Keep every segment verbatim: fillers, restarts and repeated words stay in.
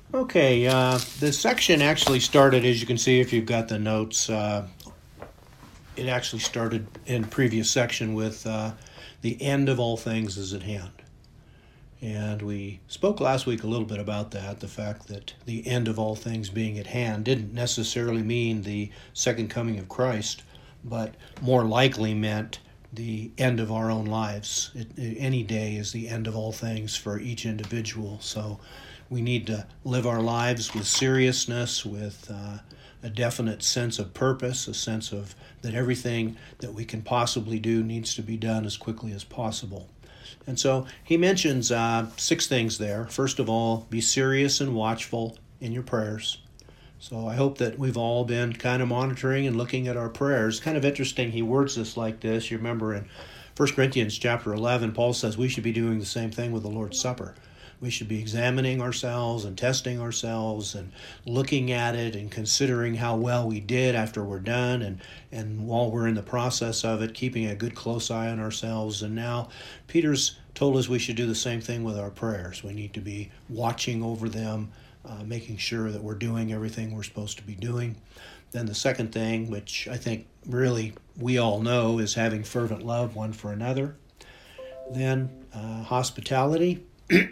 Okay, uh, the section actually started, as you can see if you've got the notes, uh, it actually started in previous section with uh, the end of all things is at hand. And we spoke last week a little bit about that, the fact that the end of all things being at hand didn't necessarily mean the second coming of Christ, but more likely meant the end of our own lives. It, any day is the end of all things for each individual. So we need to live our lives with seriousness, with uh, a definite sense of purpose, a sense of that everything that we can possibly do needs to be done as quickly as possible. And so he mentions uh, six things there. First of all, be serious and watchful in your prayers. So I hope that we've all been kind of monitoring and looking at our prayers. Kind of interesting, he words this like this. You remember in First Corinthians chapter eleven, Paul says we should be doing the same thing with the Lord's Supper. We should be examining ourselves and testing ourselves and looking at it and considering how well we did after we're done, and, and while we're in the process of it, keeping a good close eye on ourselves. And now Peter's told us we should do the same thing with our prayers. We need to be watching over them, uh, making sure that we're doing everything we're supposed to be doing. Then the second thing, which I think really we all know, is having fervent love one for another. Then uh, hospitality.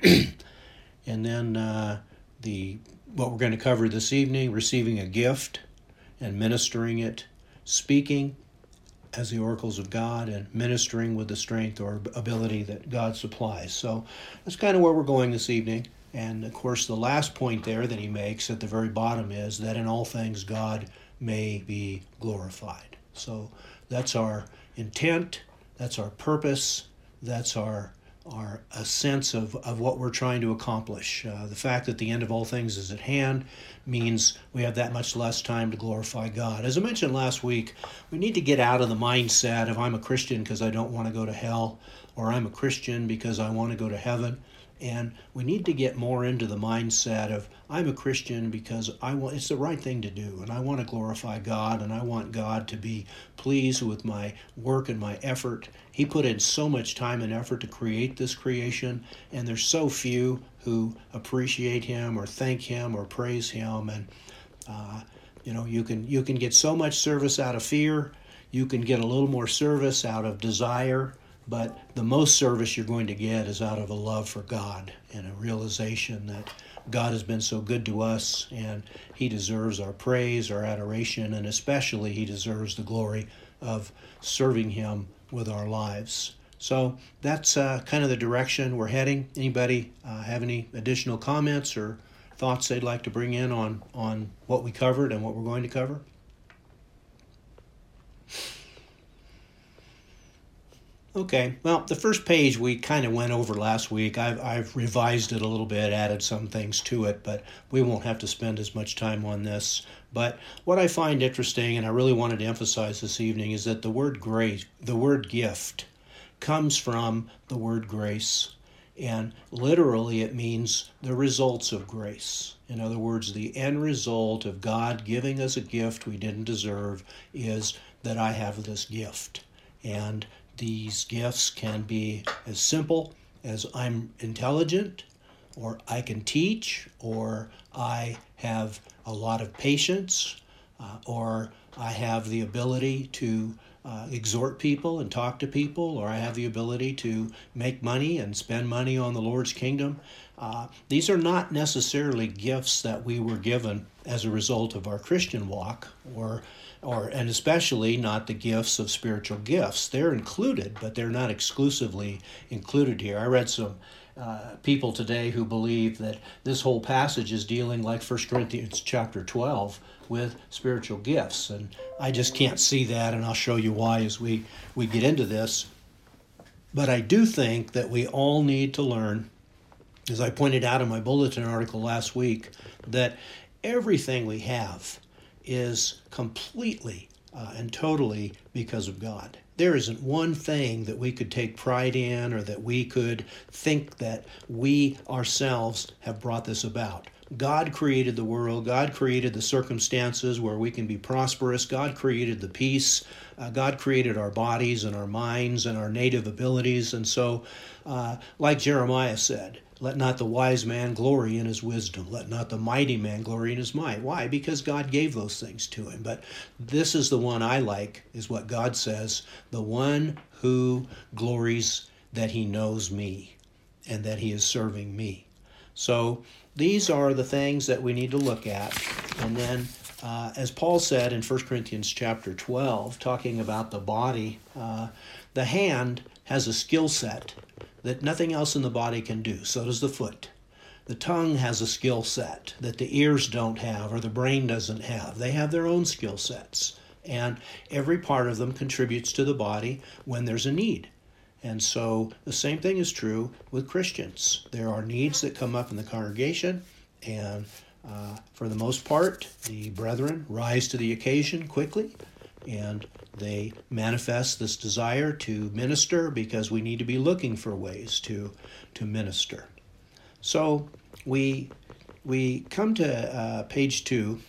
And then uh, the what we're going to cover this evening, receiving a gift and ministering it, speaking as the oracles of God, and ministering with the strength or ability that God supplies. So that's kind of where we're going this evening. And of course, the last point there that he makes at the very bottom is that in all things God may be glorified. So that's our intent, that's our purpose, that's our are a sense of, of what we're trying to accomplish. Uh, the fact that the end of all things is at hand means we have that much less time to glorify God. As I mentioned last week, we need to get out of the mindset of I'm a Christian because I don't want to go to hell, or I'm a Christian because I want to go to heaven. And we need to get more into the mindset of I'm a Christian because I want it's the right thing to do, and I want to glorify God, and I want God to be pleased with my work and my effort. He put in so much time and effort to create this creation, and there's so few who appreciate him or thank him or praise him. And uh, you know, you can you can get so much service out of fear. You can get a little more service out of desire. But the most service you're going to get is out of a love for God and a realization that God has been so good to us, and he deserves our praise, our adoration, and especially he deserves the glory of serving him with our lives. So that's uh, kind of the direction we're heading. Anybody uh, have any additional comments or thoughts they'd like to bring in on, on what we covered and what we're going to cover? Okay, well, the first page we kind of went over last week. I've, I've revised it a little bit, added some things to it, but we won't have to spend as much time on this. But what I find interesting, and I really wanted to emphasize this evening, is that the word grace, the word gift, comes from the word grace. And literally it means the results of grace. In other words, the end result of God giving us a gift we didn't deserve is that I have this gift. And these gifts can be as simple as I'm intelligent, or I can teach, or I have a lot of patience, uh, or I have the ability to uh, exhort people and talk to people, or I have the ability to make money and spend money on the Lord's kingdom. Uh, these are not necessarily gifts that we were given as a result of our Christian walk, or or and especially not the gifts of spiritual gifts. They're included, but they're not exclusively included here. I read some uh, people today who believe that this whole passage is dealing, like First Corinthians chapter twelve, with spiritual gifts, and I just can't see that, and I'll show you why as we, we get into this. But I do think that we all need to learn, as I pointed out in my bulletin article last week, that everything we have is completely uh, and totally because of God. There isn't one thing that we could take pride in, or that we could think that we ourselves have brought this about. God created the world. God created the circumstances where we can be prosperous. God created the peace. Uh, God created our bodies and our minds and our native abilities. And so, uh, like Jeremiah said, Let not the wise man glory in his wisdom. Let not the mighty man glory in his might. Why? Because God gave those things to him. But this is the one I like, is what God says, the one who glories that he knows me and that he is serving me. So these are the things that we need to look at. And then, uh, as Paul said in First Corinthians chapter twelve, talking about the body, uh, the hand has a skill set that nothing else in the body can do. So does the foot. The tongue has a skill set that the ears don't have or the brain doesn't have. They have their own skill sets. And every part of them contributes to the body when there's a need. And so the same thing is true with Christians. There are needs that come up in the congregation, and uh, for the most part, the brethren rise to the occasion quickly, and they manifest this desire to minister because we need to be looking for ways to, to minister. So we, we come to uh, page two,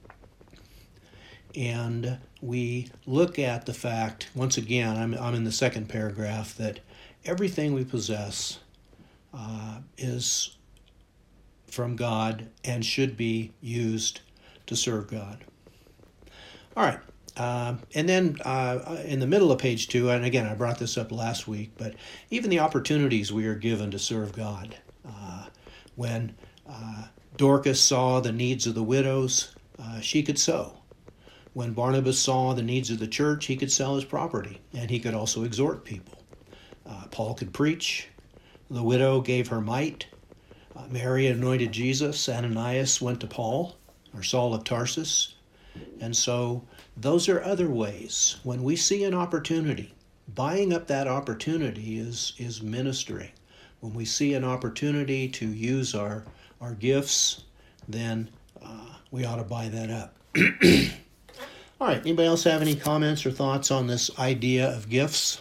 and we look at the fact, once again, I'm, I'm in the second paragraph, that everything we possess uh, is from God and should be used to serve God. All right. Uh, and then uh, in the middle of page two, and again, I brought this up last week, but even the opportunities we are given to serve God. Uh, when uh, Dorcas saw the needs of the widows, uh, she could sow. When Barnabas saw the needs of the church, he could sell his property, and he could also exhort people. Uh, Paul could preach. The widow gave her mite. Uh, Mary anointed Jesus. Ananias went to Paul, or Saul of Tarsus. And so those are other ways. When we see an opportunity, buying up that opportunity is, is ministering. When we see an opportunity to use our, our gifts, then uh, we ought to buy that up. All right, anybody else have any comments or thoughts on this idea of gifts?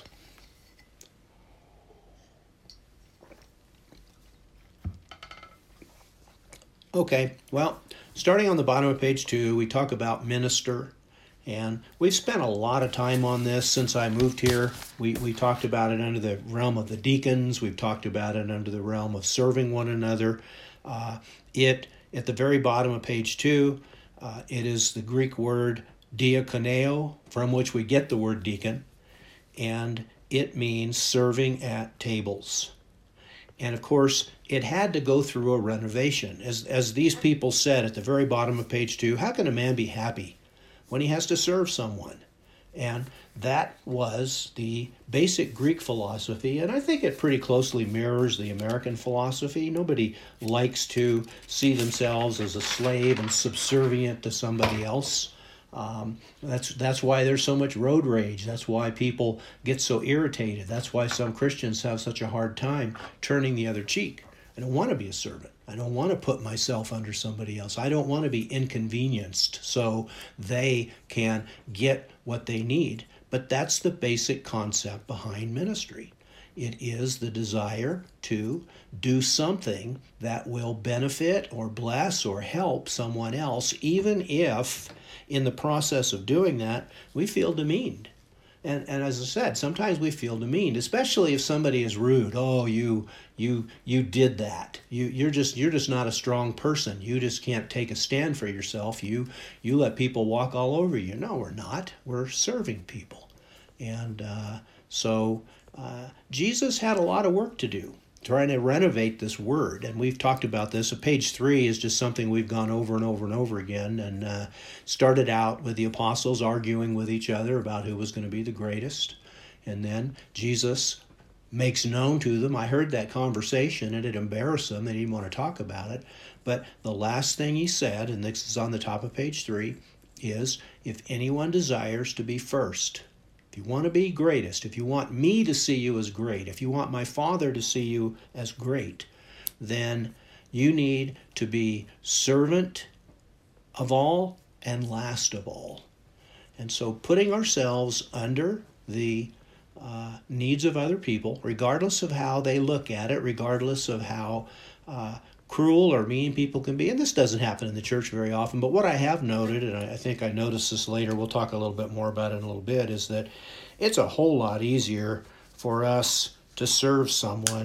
Okay, well, starting on the bottom of page two, we talk about minister. And we've spent a lot of time on this since I moved here. We we talked about it under the realm of the deacons. We've talked about it under the realm of serving one another. Uh, it, at the very bottom of page two, uh, it is the Greek word diakoneo, from which we get the word deacon, and it means serving at tables. And of course, it had to go through a renovation. As, as these people said at the very bottom of page two, how can a man be happy when he has to serve someone? And that was the basic Greek philosophy, and I think it pretty closely mirrors the American philosophy. Nobody likes to see themselves as a slave and subservient to somebody else. Um, that's that's why there's so much road rage. That's why people get so irritated. That's why some Christians have such a hard time turning the other cheek. I don't want to be a servant. I don't want to put myself under somebody else. I don't want to be inconvenienced so they can get what they need. But that's the basic concept behind ministry. It is the desire to do something that will benefit or bless or help someone else, even if in the process of doing that we feel demeaned. And and as I said, sometimes we feel demeaned, especially if somebody is rude. Oh, you you you did that. You you're just you're just not a strong person. You just can't take a stand for yourself. You you let people walk all over you. No, we're not. We're serving people. And uh, so uh, Jesus had a lot of work to do, trying to renovate this word. And we've talked about this. So page three is just something we've gone over and over and over again, and uh, started out with the apostles arguing with each other about who was going to be the greatest. And then Jesus makes known to them. I heard that conversation, and it embarrassed them. They didn't want to talk about it. But the last thing he said, and this is on the top of page three, is, if anyone desires to be first, if you want to be greatest, if you want me to see you as great, if you want my Father to see you as great, then you need to be servant of all and last of all. And so putting ourselves under the uh, needs of other people, regardless of how they look at it, regardless of how uh, cruel or mean people can be. And this doesn't happen in the church very often, but what I have noted, and I think I noticed this later, we'll talk a little bit more about it in a little bit, is that it's a whole lot easier for us to serve someone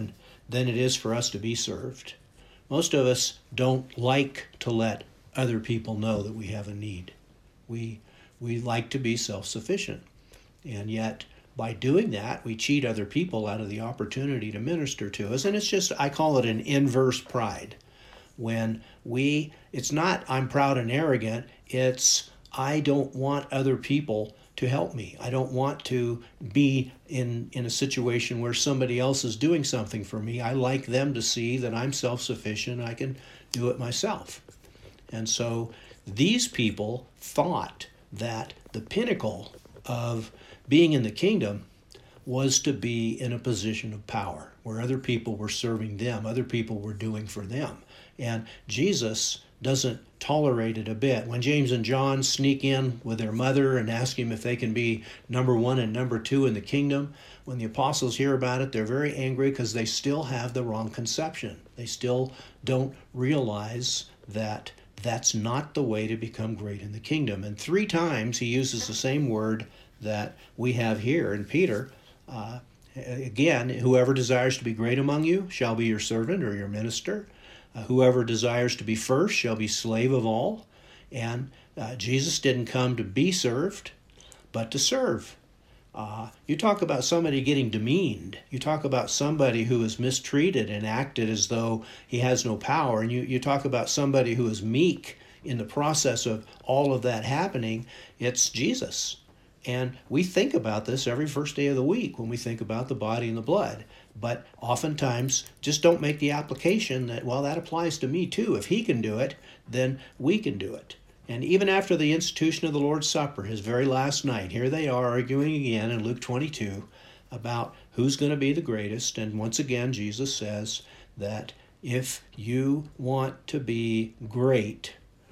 than it is for us to be served. Most of us don't like to let other people know that we have a need. We, we like to be self-sufficient. And yet, by doing that, we cheat other people out of the opportunity to minister to us. And it's just, I call it an inverse pride. When we, it's not I'm proud and arrogant, it's I don't want other people to help me. I don't want to be in, in a situation where somebody else is doing something for me. I like them to see that I'm self-sufficient. I can do it myself. And so these people thought that the pinnacle of being in the kingdom was to be in a position of power where other people were serving them, other people were doing for them. And Jesus doesn't tolerate it a bit. When James and John sneak in with their mother and ask him if they can be number one and number two in the kingdom, when the apostles hear about it, they're very angry because they still have the wrong conception. They still don't realize that that's not the way to become great in the kingdom. And three times he uses the same word that we have here in Peter. Uh, again, whoever desires to be great among you shall be your servant or your minister. Uh, whoever desires to be first shall be slave of all. And uh, Jesus didn't come to be served, but to serve. Uh, you talk about somebody getting demeaned. You talk about somebody who is mistreated and acted as though he has no power. And you, you talk about somebody who is meek in the process of all of that happening. It's Jesus. And we think about this every first day of the week when we think about the body and the blood. But oftentimes just don't make the application that, well, that applies to me too. If he can do it, then we can do it. And even after the institution of the Lord's Supper, his very last night, here they are arguing again in Luke twenty-two about who's going to be the greatest. And once again, Jesus says that if you want to be great,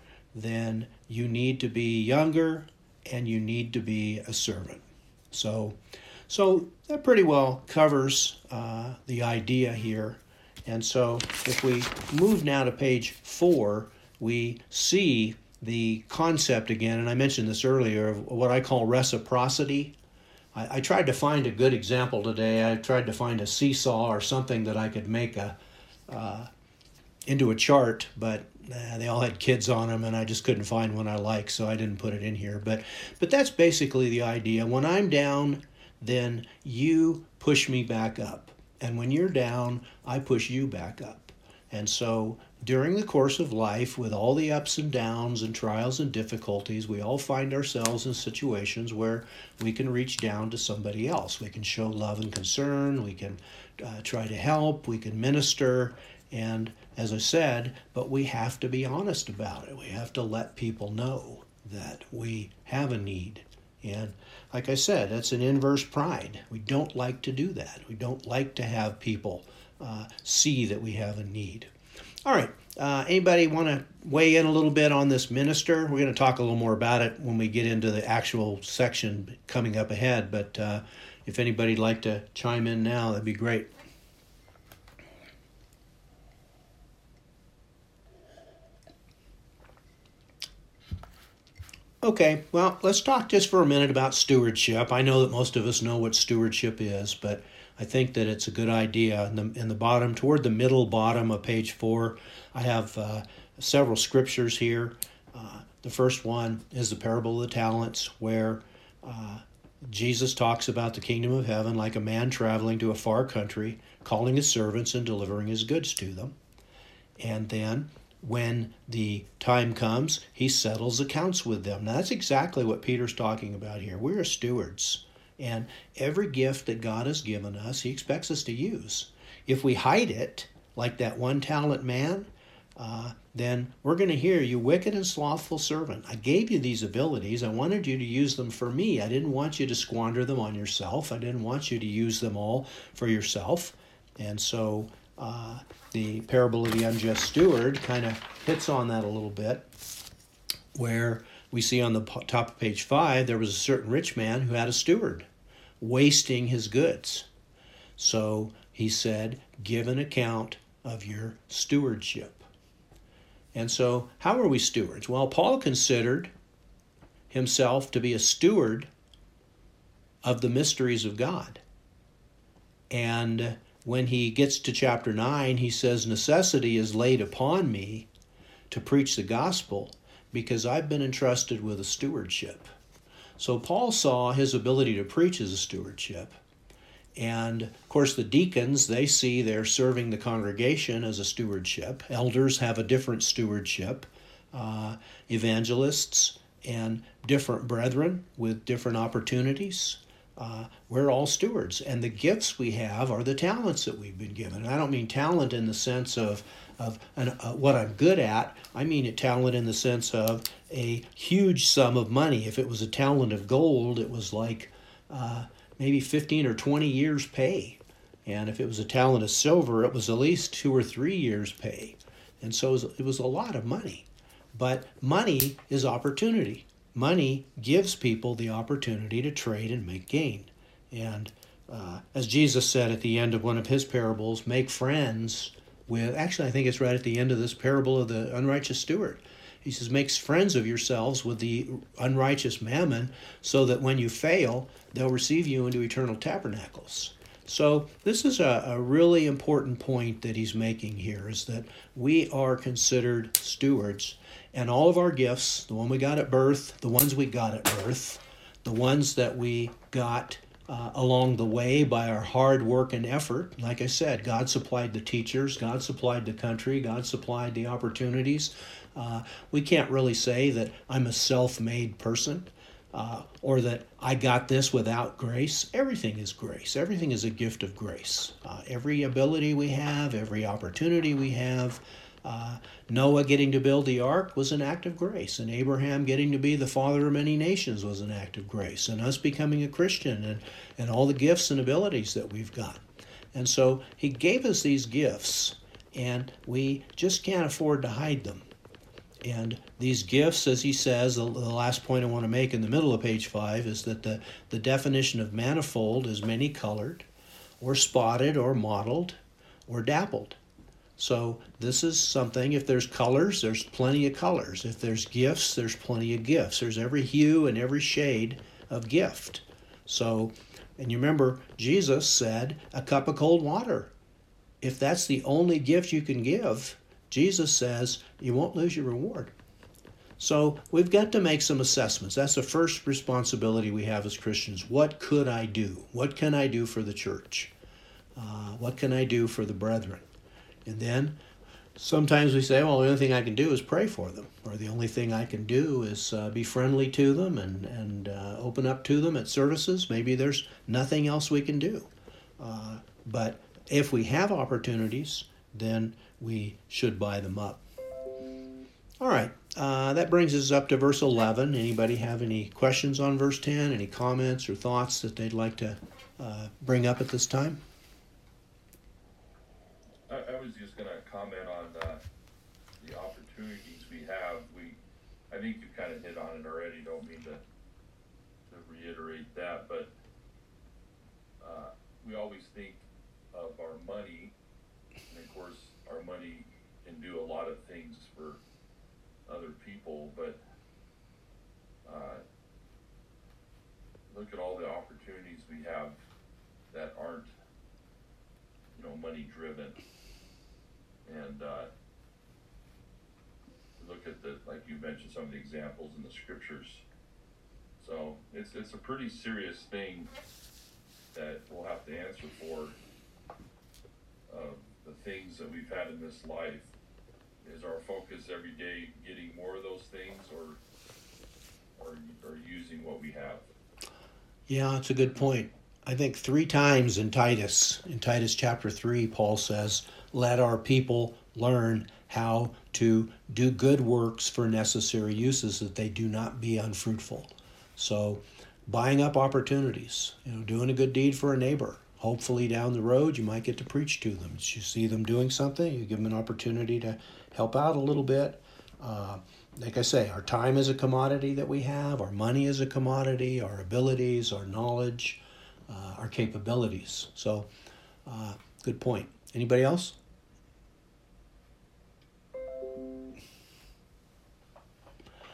then you need to be younger and you need to be a servant. So, so that pretty well covers uh, the idea here. And so if we move now to page four, we see the concept again, and I mentioned this earlier, of what I call reciprocity. I, I tried to find a good example today. I tried to find a seesaw or something that I could make a uh, into a chart, but uh, they all had kids on them, and I just couldn't find one I liked, so I didn't put it in here. But but that's basically the idea. When I'm down, then you push me back up. And when you're down, I push you back up. And so during the course of life, with all the ups and downs and trials and difficulties, we all find ourselves in situations where we can reach down to somebody else. We can show love and concern. We can uh, try to help. We can minister. And as I said, but we have to be honest about it. We have to let people know that we have a need. And like I said, that's an inverse pride. We don't like to do that. We don't like to have people uh, see that we have a need. All right. Uh, anybody want to weigh in a little bit on this minister? We're going to talk a little more about it when we get into the actual section coming up ahead. But uh, if anybody'd like to chime in now, that'd be great. Okay, well, let's talk just for a minute about stewardship. I know that most of us know what stewardship is, but I think that it's a good idea. In the, in the bottom, toward the middle bottom of page four, I have uh, several scriptures here. Uh, the first one is the parable of the talents, where uh, Jesus talks about the kingdom of heaven like a man traveling to a far country, calling his servants and delivering his goods to them. And then when the time comes, he settles accounts with them. Now, that's exactly what Peter's talking about here. We're stewards, and every gift that God has given us, he expects us to use. If we hide it, like that one talent man, uh, then we're going to hear, you wicked and slothful servant. I gave you these abilities. I wanted you to use them for me. I didn't want you to squander them on yourself. I didn't want you to use them all for yourself. And so uh, the parable of the unjust steward kind of hits on that a little bit, where we see on the top of page five, there was a certain rich man who had a steward wasting his goods. So he said, give an account of your stewardship. And so how are we stewards? Well, Paul considered himself to be a steward of the mysteries of God. And when he gets to chapter nine, he says, necessity is laid upon me to preach the gospel because I've been entrusted with a stewardship. So Paul saw his ability to preach as a stewardship. And of course, the deacons, they see they're serving the congregation as a stewardship. Elders have a different stewardship. Uh, evangelists and different brethren with different opportunities. Uh, we're all stewards. And the gifts we have are the talents that we've been given. And I don't mean talent in the sense of, of an, uh, what I'm good at. I mean a talent in the sense of a huge sum of money. If it was a talent of gold, it was like uh, maybe fifteen or twenty years' pay. And if it was a talent of silver, it was at least two or three years' pay. And so it was, it was a lot of money. But money is opportunity. Money gives people the opportunity to trade and make gain. And uh, as Jesus said at the end of one of his parables, make friends with, actually I think it's right at the end of this parable of the unrighteous steward. He says, make friends of yourselves with the unrighteous mammon so that when you fail, they'll receive you into eternal tabernacles. So this is a, a really important point that he's making here, is that we are considered stewards. And all of our gifts, the one we got at birth, the ones we got at birth, the ones that we got uh, along the way by our hard work and effort, like I said, God supplied the teachers, God supplied the country, God supplied the opportunities. Uh, we can't really say that I'm a self-made person uh, or that I got this without grace. Everything is grace. Everything is a gift of grace. Uh, every ability we have, every opportunity we have. Uh, Noah getting to build the ark was an act of grace, and Abraham getting to be the father of many nations was an act of grace, and us becoming a Christian and, and all the gifts and abilities that we've got. And so he gave us these gifts, and we just can't afford to hide them. And these gifts, as he says, the, the last point I want to make in the middle of page five is that the, the definition of manifold is many-colored, or spotted, or mottled, or dappled. So this is something, if there's colors, there's plenty of colors. If there's gifts, there's plenty of gifts. There's every hue and every shade of gift. So, and you remember, Jesus said, a cup of cold water. If that's the only gift you can give, Jesus says, you won't lose your reward. So we've got to make some assessments. That's the first responsibility we have as Christians. What could I do? What can I do for the church? Uh, what can I do for the brethren? And then sometimes we say, well, the only thing I can do is pray for them, or the only thing I can do is uh, be friendly to them and, and uh, open up to them at services. Maybe there's nothing else we can do. Uh, but if we have opportunities, then we should buy them up. All right, uh, that brings us up to verse eleven. Anybody have any questions on verse ten, any comments or thoughts that they'd like to uh, bring up at this time? I, I was just going to comment on uh, the opportunities we have. We, I think you kind of hit on it already. Don't mean to, to reiterate that, but uh, we always think of our money, and of course, our money can do a lot of things for other people, but uh, look at all the opportunities we have that aren't, you know, money driven. And uh, look at the, like you mentioned, some of the examples in the scriptures. So it's it's a pretty serious thing that we'll have to answer for. Uh, the things that we've had in this life. Is our focus every day getting more of those things, or or or using what we have? Yeah, that's a good point. I think three times in Titus, in Titus chapter three, Paul says, let our people learn how to do good works for necessary uses, that they do not be unfruitful. So buying up opportunities, you know, doing a good deed for a neighbor. Hopefully down the road you might get to preach to them. You see them doing something, you give them an opportunity to help out a little bit. Uh, like I say, our time is a commodity that we have, our money is a commodity, our abilities, our knowledge, uh, our capabilities. So, uh, good point. Anybody else?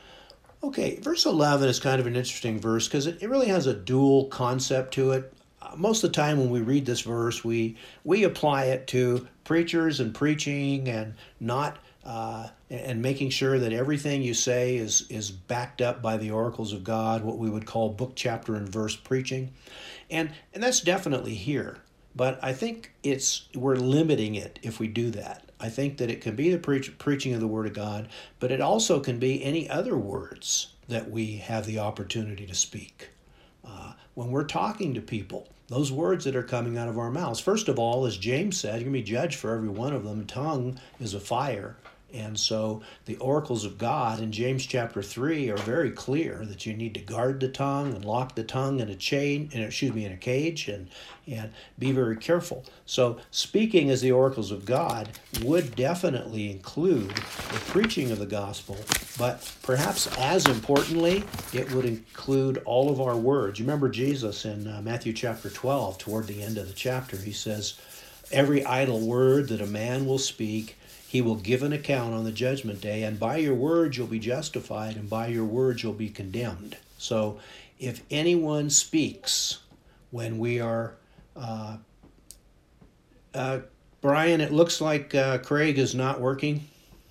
Okay, verse eleven is kind of an interesting verse because it, it really has a dual concept to it. most of the time when we read this verse, we we apply it to preachers and preaching, and not uh, and making sure that everything you say is is backed up by the oracles of God, what we would call book, chapter, and verse preaching, and and that's definitely here. But I think it's we're limiting it if we do that. I think that it can be the preach, preaching of the Word of God, but it also can be any other words that we have the opportunity to speak. Uh, when we're talking to people, those words that are coming out of our mouths, first of all, as James said, you're going to be judged for every one of them. Tongue is a fire. And so the oracles of God in James chapter three are very clear that you need to guard the tongue and lock the tongue in a chain, in, excuse me, in a cage, and and be very careful. So speaking as the oracles of God would definitely include the preaching of the gospel, but perhaps as importantly, it would include all of our words. You remember Jesus in uh, Matthew chapter twelve, toward the end of the chapter, he says, every idle word that a man will speak, he will give an account on the judgment day, and by your words you'll be justified, and by your words you'll be condemned. So if anyone speaks when we are... Uh, uh, Brian, it looks like uh, Craig is not working.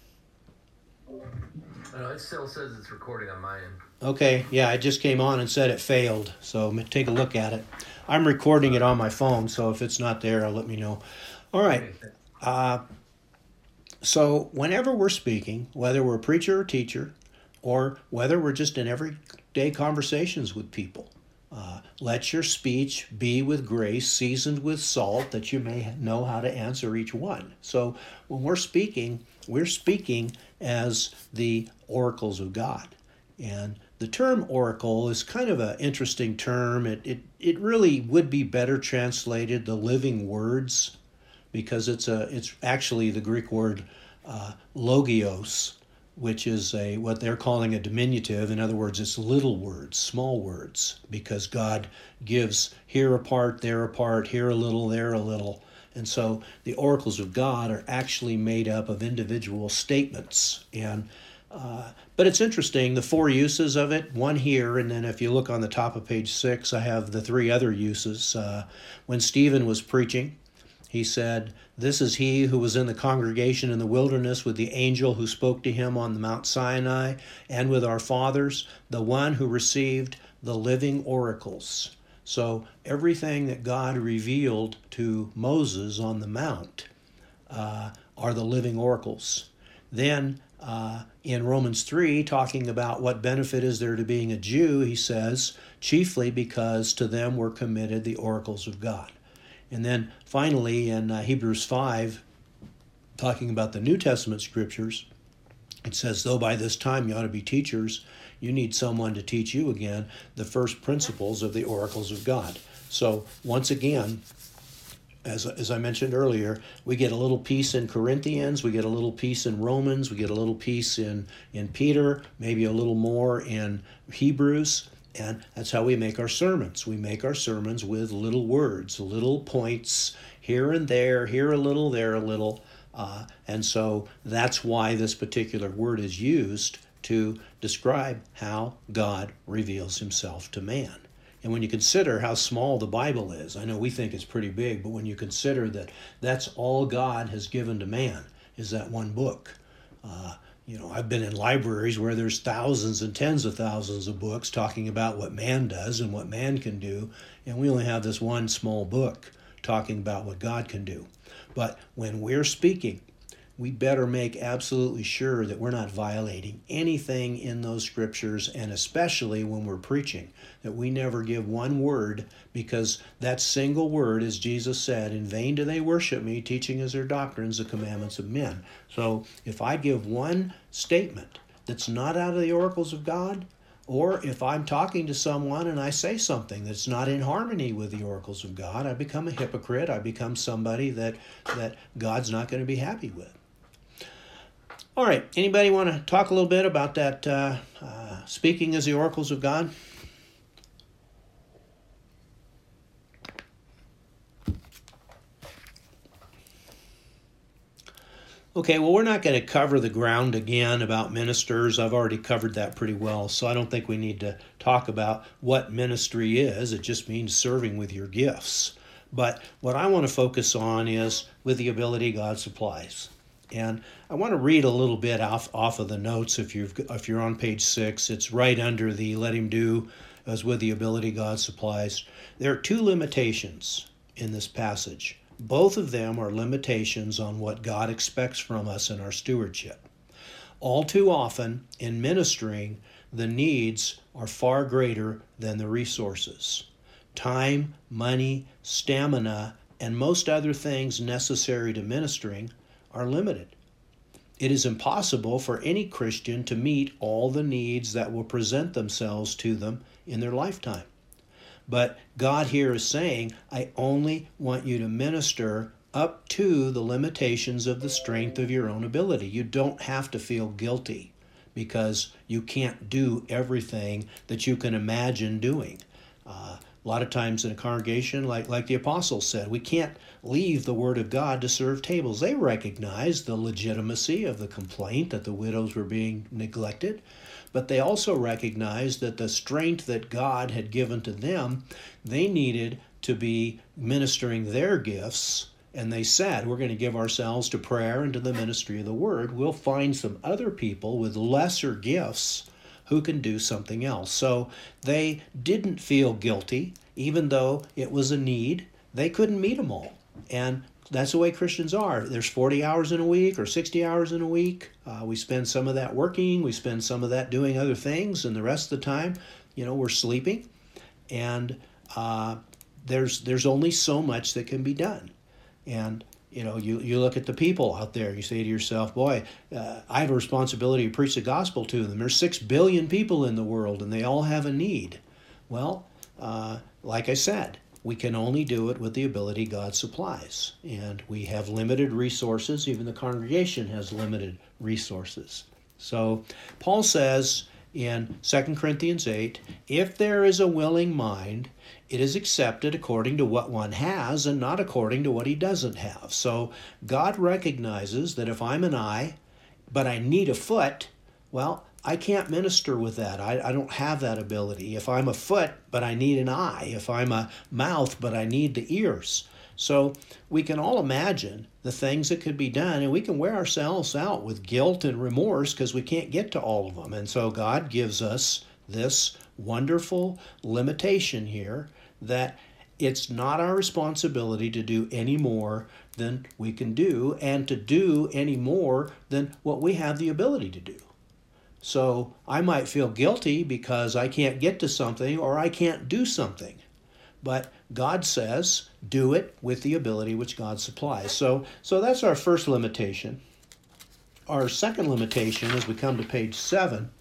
Uh, it still says it's recording on my end. Okay, yeah, I just came on and said it failed, so take a look at it. I'm recording it on my phone, so if it's not there, let me know. All right. Uh, So whenever we're speaking, whether we're a preacher or teacher, or whether we're just in everyday conversations with people, uh, let your speech be with grace, seasoned with salt, that you may know how to answer each one. So when we're speaking, we're speaking as the oracles of God. And the term oracle is kind of an interesting term. It, it, it really would be better translated the living words, because it's a it's actually the Greek word uh, logios, which is a what they're calling a diminutive. In other words, it's little words, small words, because God gives here a part, there a part, here a little, there a little. And so the oracles of God are actually made up of individual statements. And uh, but it's interesting, the four uses of it, one here, and then if you look on the top of page six, I have the three other uses. Uh, when Stephen was preaching, he said, this is he who was in the congregation in the wilderness with the angel who spoke to him on the Mount Sinai, and with our fathers, the one who received the living oracles. So everything that God revealed to Moses on the Mount uh, are the living oracles. Then uh, in Romans three, talking about what benefit is there to being a Jew, he says, chiefly because to them were committed the oracles of God. And then finally in uh, Hebrews five, talking about the New Testament scriptures, it says, though by this time you ought to be teachers, you need someone to teach you again the first principles of the oracles of God. So once again, as, as I mentioned earlier, we get a little piece in Corinthians, we get a little piece in Romans, we get a little piece in, in Peter, maybe a little more in Hebrews. And that's how we make our sermons. We make our sermons with little words, little points here and there, here a little, there a little. Uh, and so that's why this particular word is used to describe how God reveals himself to man. And when you consider how small the Bible is, I know we think it's pretty big, but when you consider that that's all God has given to man, is that one book. Uh, You know, I've been in libraries where there's thousands and tens of thousands of books talking about what man does and what man can do, and we only have this one small book talking about what God can do. But when we're speaking, we better make absolutely sure that we're not violating anything in those scriptures, and especially when we're preaching, that we never give one word, because that single word, as Jesus said, in vain do they worship me, teaching as their doctrines the commandments of men. So if I give one statement that's not out of the oracles of God, or if I'm talking to someone and I say something that's not in harmony with the oracles of God, I become a hypocrite. I become somebody that, that God's not going to be happy with. All right, anybody want to talk a little bit about that uh, uh, speaking as the oracles of God? Okay, well, we're not going to cover the ground again about ministers. I've already covered that pretty well, so I don't think we need to talk about what ministry is. It just means serving with your gifts. But what I want to focus on is with the ability God supplies. And I want to read a little bit off, off of the notes. If, you've, if you're on page six, it's right under the let him do as with the ability God supplies. There are two limitations in this passage. Both of them are limitations on what God expects from us in our stewardship. All too often, in ministering, the needs are far greater than the resources. Time, money, stamina, and most other things necessary to ministering are limited. It is impossible for any Christian to meet all the needs that will present themselves to them in their lifetime. But God here is saying, I only want you to minister up to the limitations of the strength of your own ability. You don't have to feel guilty because you can't do everything that you can imagine doing. Uh, a lot of times in a congregation, like, like the apostles said, we can't leave the word of God to serve tables. They recognized the legitimacy of the complaint that the widows were being neglected. But they also recognized that the strength that God had given to them, they needed to be ministering their gifts. And they said, we're going to give ourselves to prayer and to the ministry of the word. We'll find some other people with lesser gifts who can do something else. So they didn't feel guilty, even though it was a need. They couldn't meet them all. And that's the way Christians are. There's forty hours in a week or sixty hours in a week. Uh, we spend some of that working. We spend some of that doing other things. And the rest of the time, you know, we're sleeping. And uh, there's there's only so much that can be done. And, you know, you, you look at the people out there. You say to yourself, boy, uh, I have a responsibility to preach the gospel to them. There's six billion people in the world, and they all have a need. Well, uh, like I said, we can only do it with the ability God supplies. And we have limited resources. Even the congregation has limited resources. So Paul says in Second Corinthians eight, if there is a willing mind, it is accepted according to what one has and not according to what he doesn't have. So God recognizes that if I'm an eye, but I need a foot, well, I can't minister with that. I, I don't have that ability. If I'm a foot, but I need an eye. If I'm a mouth, but I need the ears. So we can all imagine the things that could be done, and we can wear ourselves out with guilt and remorse because we can't get to all of them. And so God gives us this wonderful limitation here that it's not our responsibility to do any more than we can do and to do any more than what we have the ability to do. So I might feel guilty because I can't get to something or I can't do something. But God says, do it with the ability which God supplies. So, so that's our first limitation. Our second limitation, as we come to page seven,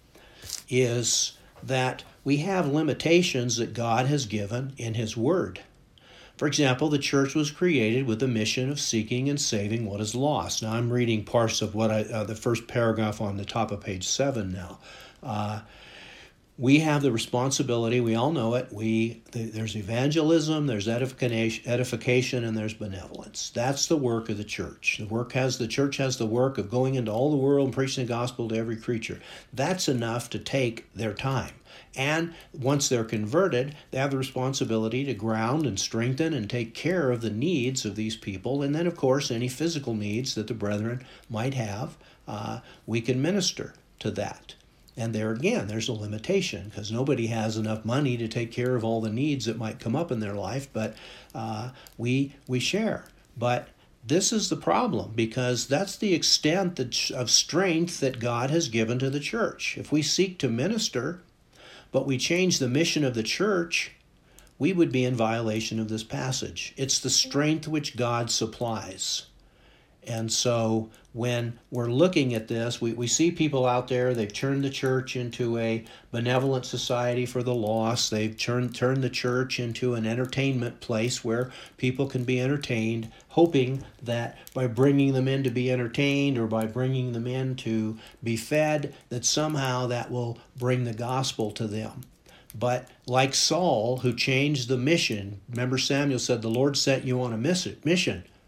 is that we have limitations that God has given in His Word. For example, the church was created with the mission of seeking and saving what is lost. Now, I'm reading parts of what I, uh, the first paragraph on the top of page seven now. Uh, we have the responsibility, we all know it, we th- there's evangelism, there's edification, edification, and there's benevolence. That's the work of the church. The work has the church has the work of going into all the world and preaching the gospel to every creature. That's enough to take their time. And once they're converted, they have the responsibility to ground and strengthen and take care of the needs of these people. And then, of course, any physical needs that the brethren might have, uh, we can minister to that. And there again, there's a limitation because nobody has enough money to take care of all the needs that might come up in their life, but uh, we we share. But this is the problem because that's the extent that, of strength that God has given to the church. If we seek to minister, but we change the mission of the church, we would be in violation of this passage. It's the strength which God supplies. And so when we're looking at this, we, we see people out there, they've turned the church into a benevolent society for the lost. They've turned, turned the church into an entertainment place where people can be entertained, hoping that by bringing them in to be entertained or by bringing them in to be fed, that somehow that will bring the gospel to them. But like Saul, who changed the mission, remember Samuel said, the Lord sent you on a mission.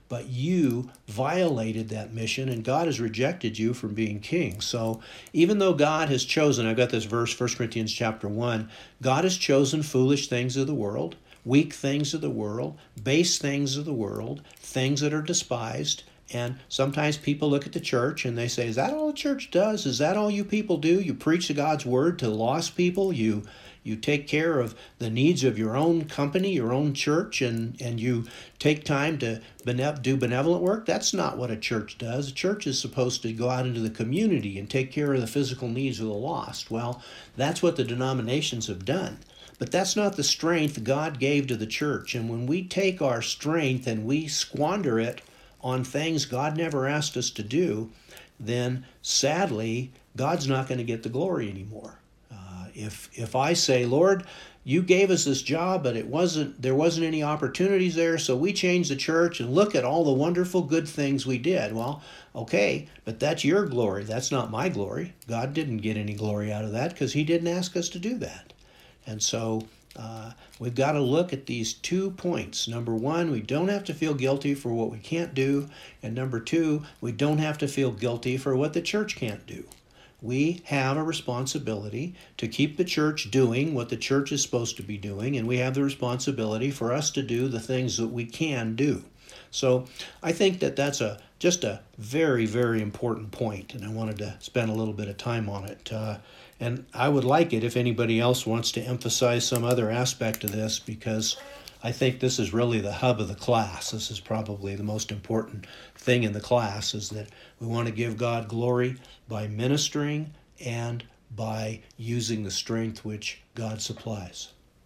but you violated that mission, and God has rejected you from being king. So even though God has chosen, I've got this verse, First Corinthians chapter one, God has chosen foolish things of the world, weak things of the world, base things of the world, things that are despised. And sometimes people look at the church and they say, is that all the church does? Is that all you people do? You preach God's word to lost people? You you take care of the needs of your own company, your own church, and, and you take time to benev- do benevolent work? That's not what a church does. A church is supposed to go out into the community and take care of the physical needs of the lost. Well, that's what the denominations have done. But that's not the strength God gave to the church. And when we take our strength and we squander it on things God never asked us to do, then sadly, God's not going to get the glory anymore. Uh, if if I say, Lord, you gave us this job, but it wasn't there wasn't any opportunities there, so we changed the church, and look at all the wonderful good things we did. Well, okay, but that's your glory. That's not my glory. God didn't get any glory out of that because he didn't ask us to do that. And so uh, we've got to look at these two points. Number one, we don't have to feel guilty for what we can't do. And number two, we don't have to feel guilty for what the church can't do. We have a responsibility to keep the church doing what the church is supposed to be doing, and we have the responsibility for us to do the things that we can do. So I think that that's a just a very, very important point, and I wanted to spend a little bit of time on it. Uh, and I would like it if anybody else wants to emphasize some other aspect of this, because I think this is really the hub of the class. This is probably the most important thing in the class, is that we want to give God glory by ministering and by using the strength which God supplies.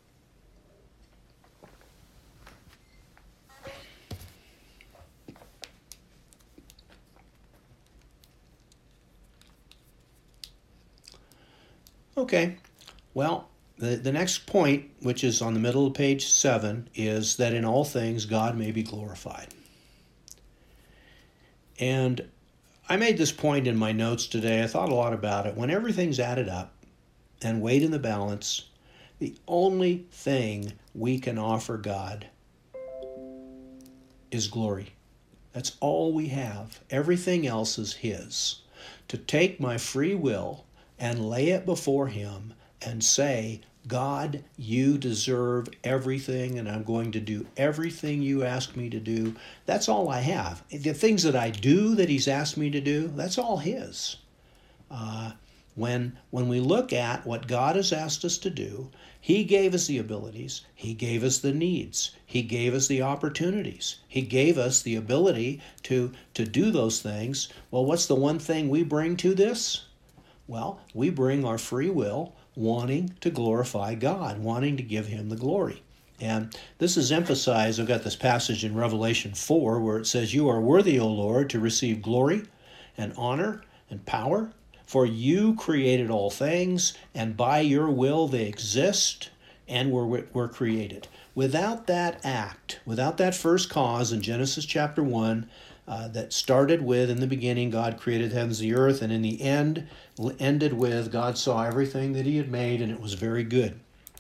Okay, well, the, the next point, which is on the middle of page seven, is that in all things God may be glorified. And I made this point in my notes today. I thought a lot about it. When everything's added up and weighed in the balance, the only thing we can offer God is glory. That's all we have. Everything else is his. To take my free will and lay it before him and say, God, you deserve everything, and I'm going to do everything you ask me to do. That's all I have. The things that I do that he's asked me to do, that's all his. Uh, when, when we look at what God has asked us to do, he gave us the abilities. He gave us the needs. He gave us the opportunities. He gave us the ability to, to do those things. Well, what's the one thing we bring to this? Well, we bring our free will, wanting to glorify God, wanting to give him the glory. And this is emphasized. I've got this passage in Revelation four where it says, you are worthy, O Lord, to receive glory and honor and power, for you created all things, and by your will they exist and were, were created. Without that act, without that first cause in Genesis chapter one, Uh, that started with, in the beginning, God created the heavens and the earth, and in the end, ended with, God saw everything that he had made, and it was very good.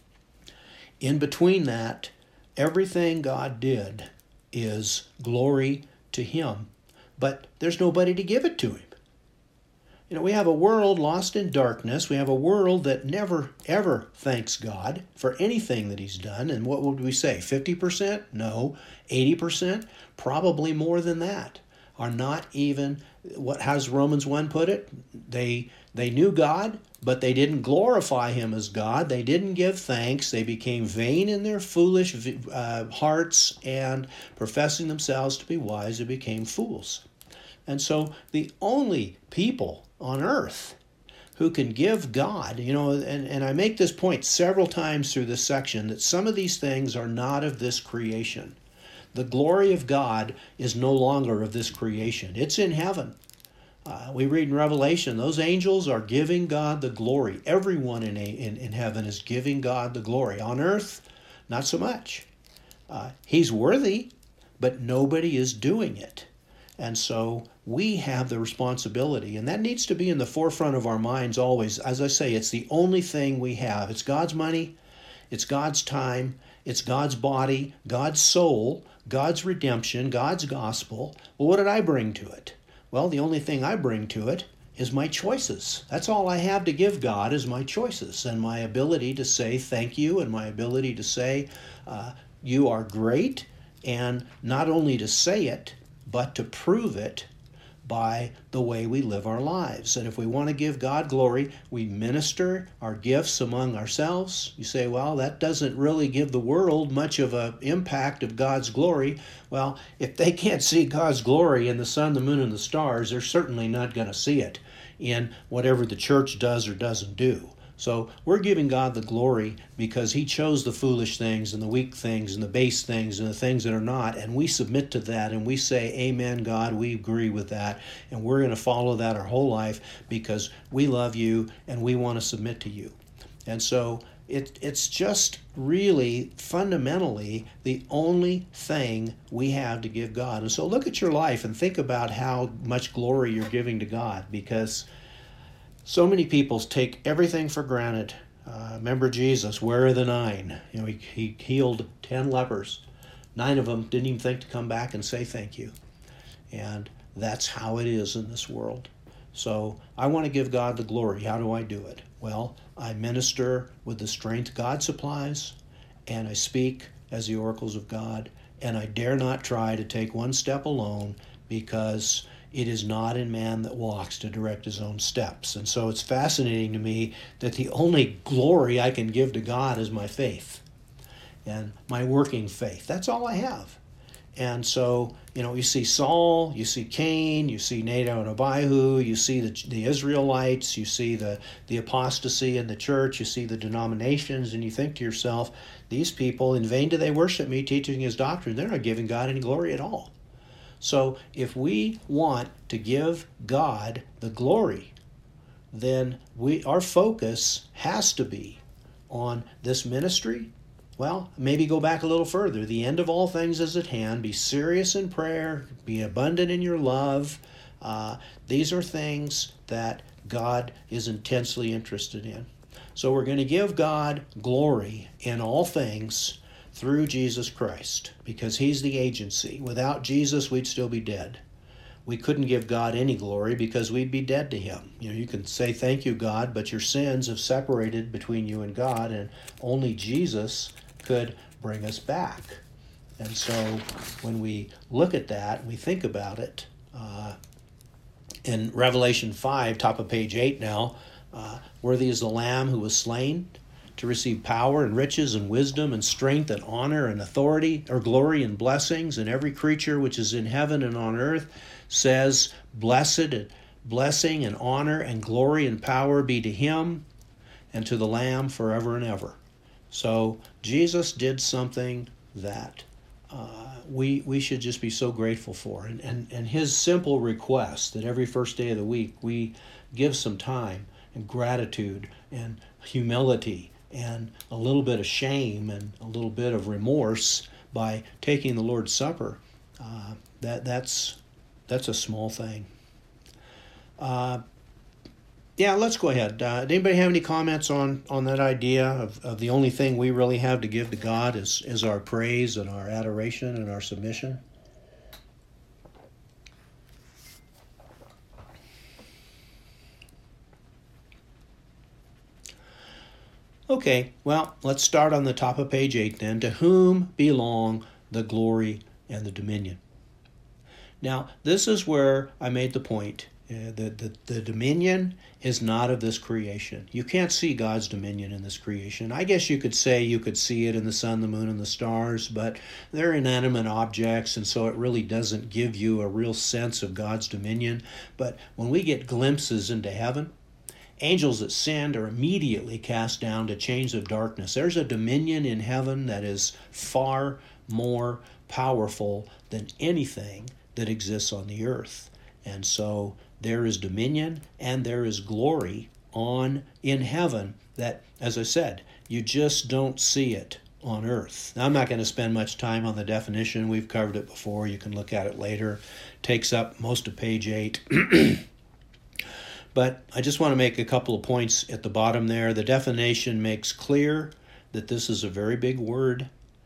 In between that, everything God did is glory to him, but there's nobody to give it to him. You know, we have a world lost in darkness. We have a world that never, ever thanks God for anything that he's done. And what would we say? fifty percent? No. eighty percent? Probably more than that. Are not even, what has Romans one put it? They, they knew God, but they didn't glorify him as God. They didn't give thanks. They became vain in their foolish uh, hearts, and professing themselves to be wise, they became fools. And so the only people on earth who can give God, you know, and, and I make this point several times through this section, that some of these things are not of this creation. The glory of God is no longer of this creation. It's in heaven. Uh, we read in Revelation, those angels are giving God the glory. Everyone in, a, in, in heaven is giving God the glory. On earth, not so much. Uh, he's worthy, but nobody is doing it. And so we have the responsibility, and that needs to be in the forefront of our minds always. As I say, it's the only thing we have. It's God's money, it's God's time, It's God's body, God's soul, God's redemption, God's gospel. Well, what did I bring to it? Well, the only thing I bring to it is my choices. That's all I have to give God is my choices and my ability to say thank you and my ability to say uh, you are great, and not only to say it, but to prove it by the way we live our lives. And if we want to give God glory, we minister our gifts among ourselves. You say, well, that doesn't really give the world much of an impact of God's glory. Well, if they can't see God's glory in the sun, the moon, and the stars, they're certainly not going to see it in whatever the church does or doesn't do. So we're giving God the glory because he chose the foolish things and the weak things and the base things and the things that are not, and we submit to that and we say, amen, God, we agree with that, and we're going to follow that our whole life because we love you and we want to submit to you. And so it, it's just really fundamentally the only thing we have to give God. And so look at your life and think about how much glory you're giving to God, because so many people take everything for granted. Uh, remember Jesus, where are the nine? You know, he, he healed ten lepers. Nine of them didn't even think to come back and say thank you. And that's how it is in this world. So I want to give God the glory. How do I do it? Well, I minister with the strength God supplies, and I speak as the oracles of God, and I dare not try to take one step alone, because it is not in man that walks to direct his own steps. And so it's fascinating to me that the only glory I can give to God is my faith and my working faith. That's all I have. And so, you know, you see Saul, you see Cain, you see Nadab and Abihu, you see the, the Israelites, you see the, the apostasy in the church, you see the denominations, and you think to yourself, these people, in vain do they worship me, teaching his doctrine. They're not giving God any glory at all. So if we want to give God the glory, then we our focus has to be on this ministry. Well, maybe go back a little further. The end of all things is at hand. Be serious in prayer. Be abundant in your love. Uh, these are things that God is intensely interested in. So we're going to give God glory in all things through Jesus Christ, because he's the agency. Without Jesus, we'd still be dead. We couldn't give God any glory because we'd be dead to him. You know, you can say thank you, God, but your sins have separated between you and God, and only Jesus could bring us back. And so when we look at that, we think about it. Uh, in Revelation five, top of page eight now, uh, worthy is the Lamb who was slain to receive power and riches and wisdom and strength and honor and authority or glory and blessings. And every creature which is in heaven and on earth says, blessed, blessing and honor and glory and power be to him and to the Lamb forever and ever. So Jesus did something that uh, we we should just be so grateful for. And, and, and his simple request that every first day of the week we give some time and gratitude and humility and a little bit of shame and a little bit of remorse by taking the Lord's Supper, uh, that that's that's a small thing. Uh, yeah, let's go ahead. Uh, anybody have any comments on, on that idea of, of the only thing we really have to give to God is, is our praise and our adoration and our submission? Okay, well, let's start on the top of page eight then. To whom belong the glory and the dominion? Now, this is where I made the point. Uh, the, the, the dominion is not of this creation. You can't see God's dominion in this creation. I guess you could say you could see it in the sun, the moon, and the stars, but they're inanimate objects, and so it really doesn't give you a real sense of God's dominion. But when we get glimpses into heaven, angels that sinned are immediately cast down to chains of darkness. There's a dominion in heaven that is far more powerful than anything that exists on the earth. And so there is dominion and there is glory on in heaven that, as I said, you just don't see it on earth. Now, I'm not going to spend much time on the definition. We've covered it before. You can look at it later. It takes up most of page eight. But I just want to make a couple of points at the bottom there. The definition makes clear that this is a very big word.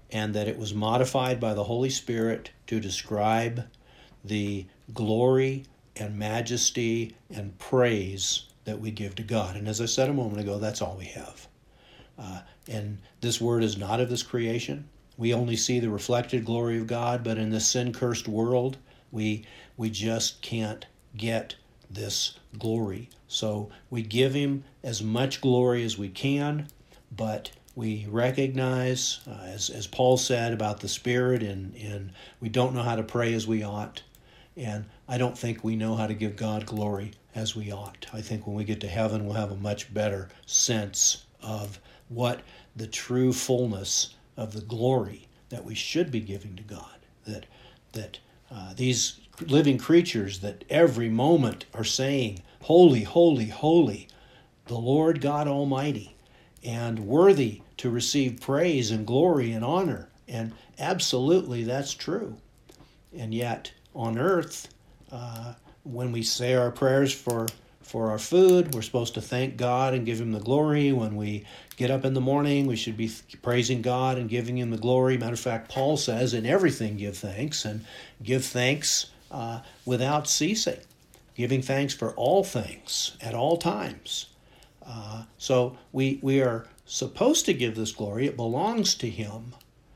and that it was modified by the Holy Spirit to describe the glory and majesty and praise that we give to God. And as I said a moment ago, that's all we have. Uh, and this word is not of this creation. We only see the reflected glory of God, but in this sin-cursed world, we we just can't get this glory. So we give him as much glory as we can, but we recognize, uh, as, as Paul said about the Spirit, and, and we don't know how to pray as we ought. And I don't think we know how to give God glory as we ought. I think when we get to heaven, we'll have a much better sense of what the true fullness of the glory that we should be giving to God. That that uh, these living creatures that every moment are saying, "Holy, holy, holy, the Lord God Almighty," and worthy to receive praise and glory and honor. And absolutely that's true. And yet on earth, uh, when we say our prayers for for our food, we're supposed to thank God and give him the glory. When we get up in the morning, we should be praising God and giving him the glory. Matter of fact, Paul says, in everything give thanks, and give thanks uh, without ceasing, giving thanks for all things at all times. Uh, so we we are supposed to give this glory. It belongs to him.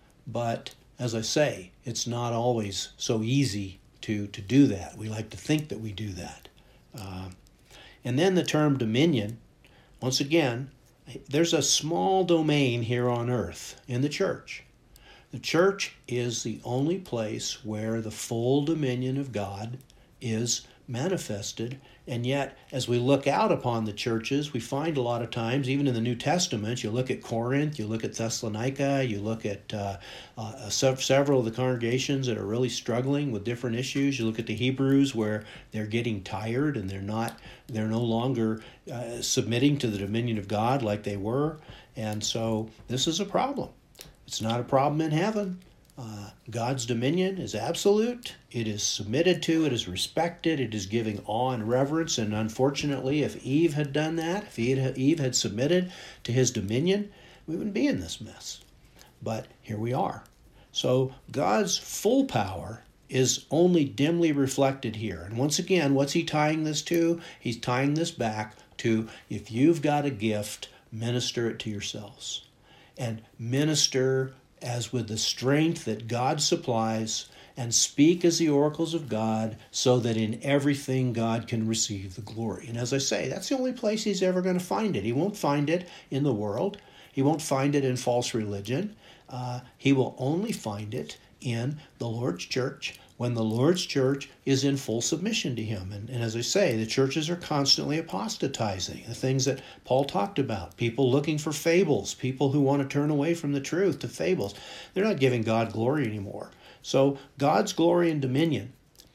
But as I say, it's not always so easy to, to do that. We like to think that we do that. Uh, and then the term dominion, once again, there's a small domain here on earth in the church. The church is the only place where the full dominion of God is manifested. And yet, as we look out upon the churches, we find a lot of times, even in the New Testament, you look at Corinth, you look at Thessalonica, you look at uh, uh, several of the congregations that are really struggling with different issues. You look at the Hebrews, where they're getting tired and they're not, they're no longer uh, submitting to the dominion of God like they were. And so this is a problem. It's not a problem in heaven. Uh, God's dominion is absolute. It is submitted to. It is respected. It is giving awe and reverence. And unfortunately, if Eve had done that, if Eve had submitted to his dominion, we wouldn't be in this mess. But here we are. So God's full power is only dimly reflected here. And once again, what's he tying this to? He's tying this back to, if you've got a gift, minister it to yourselves. And minister as with the strength that God supplies, and speak as the oracles of God, so that in everything God can receive the glory. And as I say, that's the only place he's ever going to find it. He won't find it in the world. He won't find it in false religion. Uh, he will only find it in the Lord's church, when the Lord's church is in full submission to him. And, and as I say, the churches are constantly apostatizing. The things that Paul talked about, people looking for fables, people who want to turn away from the truth to fables. They're not giving God glory anymore. So God's glory and dominion,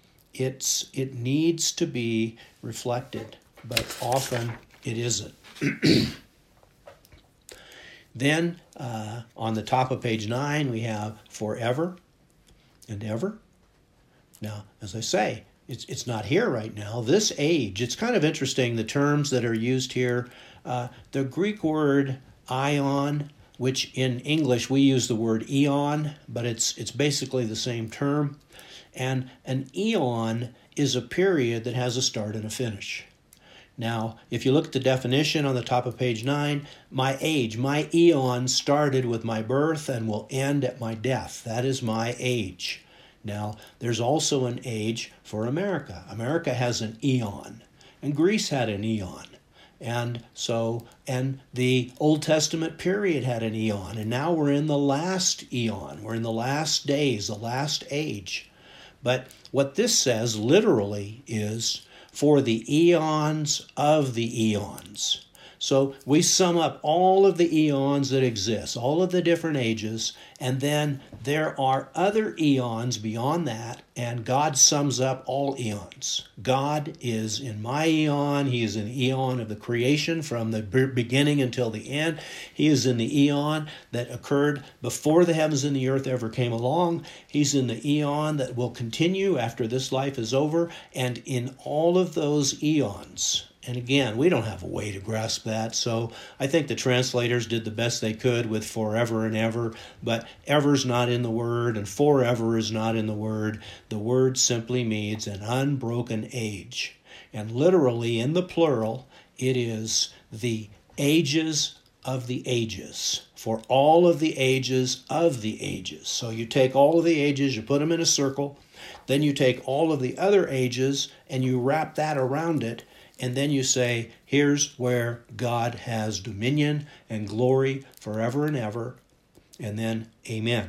it's it needs to be reflected, but often it isn't. Then uh, on the top of page nine, we have forever and ever. Now, as I say, it's it's not here right now. This age, it's kind of interesting, the terms that are used here. Uh, the Greek word ion, which in English we use the word eon, but it's it's basically the same term. And an eon is a period that has a start and a finish. Now, if you look at the definition on the top of page nine, my age, my eon started with my birth and will end at my death. That is my age. Now, there's also an age for America. America has an eon, and Greece had an eon. And so, and the Old Testament period had an eon, and now we're in the last eon. We're in the last days, the last age. But what this says literally is for the eons of the eons. So we sum up all of the eons that exist, all of the different ages, and then there are other eons beyond that, and God sums up all eons. God is in my eon. He is in the eon of the creation from the beginning until the end. He is in the eon that occurred before the heavens and the earth ever came along. He's in the eon that will continue after this life is over, and in all of those eons, And again, we don't have a way to grasp that. So I think the translators did the best they could with forever and ever. But ever's not in the word, and forever is not in the word. The word simply means an unbroken age. And literally in the plural, it is the ages of the ages. For all of the ages of the ages. So you take all of the ages, you put them in a circle. Then you take all of the other ages and you wrap that around it. And then you say, here's where God has dominion and glory forever and ever. And then, amen.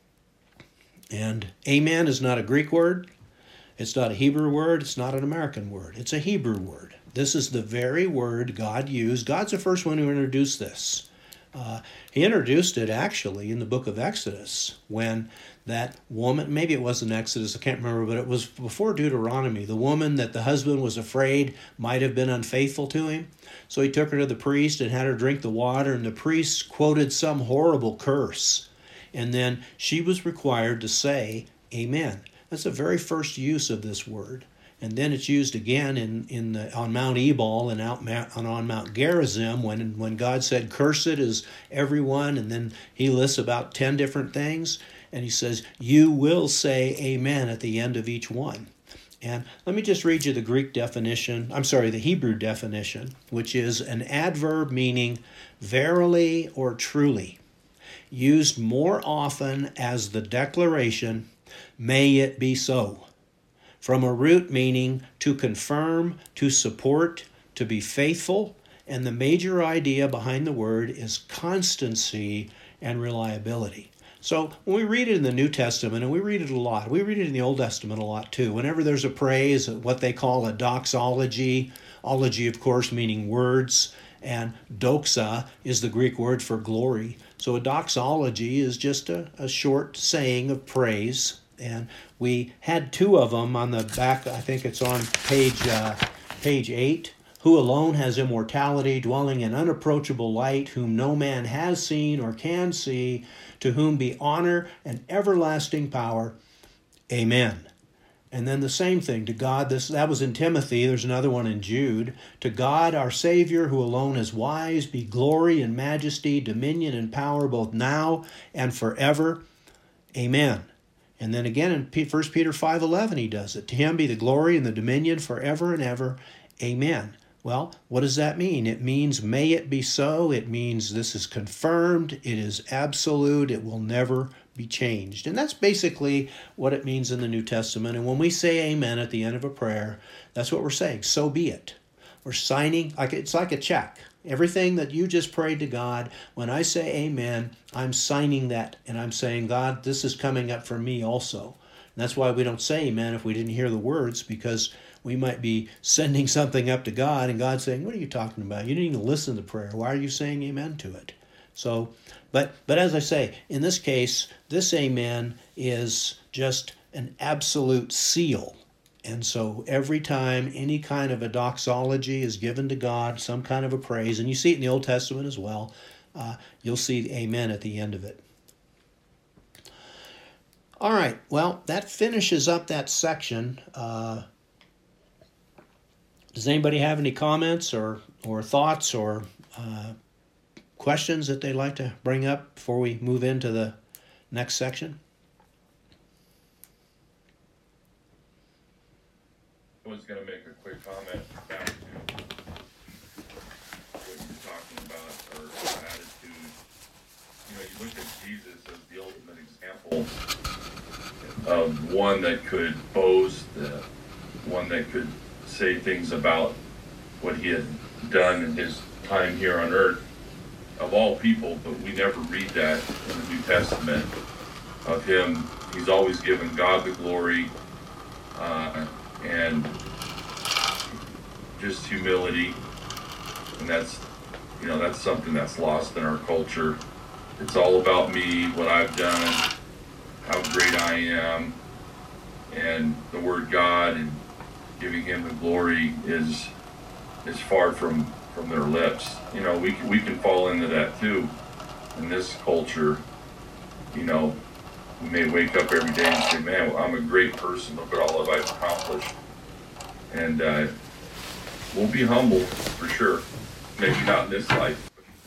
And amen is not a Greek word. It's not a Hebrew word. It's not an American word. It's a Hebrew word. This is the very word God used. God's the first one who introduced this. Uh, he introduced it actually in the book of Exodus when that woman, maybe it wasn't Exodus, I can't remember, but it was before Deuteronomy, the woman that the husband was afraid might have been unfaithful to him. So he took her to the priest and had her drink the water, and the priest quoted some horrible curse. And then she was required to say, amen. That's the very first use of this word. And then it's used again in, in the, on Mount Ebal and out on, on Mount Gerizim when, when God said, cursed is everyone. And then he lists about ten different things. And he says, you will say amen at the end of each one. And let me just read you the Greek definition. I'm sorry, the Hebrew definition, which is an adverb meaning verily or truly, used more often as the declaration, may it be so. From a root meaning to confirm, to support, to be faithful, and the major idea behind the word is constancy and reliability. So when we read it in the New Testament, and we read it a lot, we read it in the Old Testament a lot too. Whenever there's a praise, what they call a doxology, ology of course meaning words, and doxa is the Greek word for glory. So a doxology is just a, a short saying of praise. And we had two of them on the back. I think it's on page uh, page eight. Who alone has immortality, dwelling in unapproachable light, whom no man has seen or can see, to whom be honor and everlasting power. Amen. And then the same thing to God. This that was in Timothy. There's another one in Jude. To God our Savior, who alone is wise, be glory and majesty, dominion and power, both now and forever. Amen. And then again in First Peter five eleven, he does it. To him be the glory and the dominion forever and ever. Amen. Well, what does that mean? It means may it be so. It means this is confirmed. It is absolute. It will never be changed. And that's basically what it means in the New Testament. And when we say amen at the end of a prayer, that's what we're saying. So be it. We're signing, like it's like a check. Everything that you just prayed to God, when I say amen, I'm signing that and I'm saying, God, this is coming up for me also. And that's why we don't say amen if we didn't hear the words, because we might be sending something up to God and God saying, what are you talking about? You didn't even listen to the prayer. Why are you saying amen to it? So, but but as I say, in this case, this amen is just an absolute seal. And so every time any kind of a doxology is given to God, some kind of a praise, and you see it in the Old Testament as well, uh, you'll see amen at the end of it. All right, well, that finishes up that section. Uh, does anybody have any comments or, or thoughts or uh, questions that they'd like to bring up before we move into the next section? I was going to make a quick comment back to what you're talking about, or attitude. You know, you look at Jesus as the ultimate example of one that could boast, uh, one that could say things about what he had done in his time here on earth, of all people, but we never read that in the New Testament of him. He's always given God the glory, uh, and just humility, and that's, you know, that's something that's lost in our culture. It's all about me, what I've done, how great I am, and the word God and giving him the glory is is far from from their lips. You know, we we can fall into that too in this culture. You know, we may wake up every day and say, man, well, I'm a great person, look at all that I've accomplished. And uh, we'll be humble for sure. Maybe not in this life.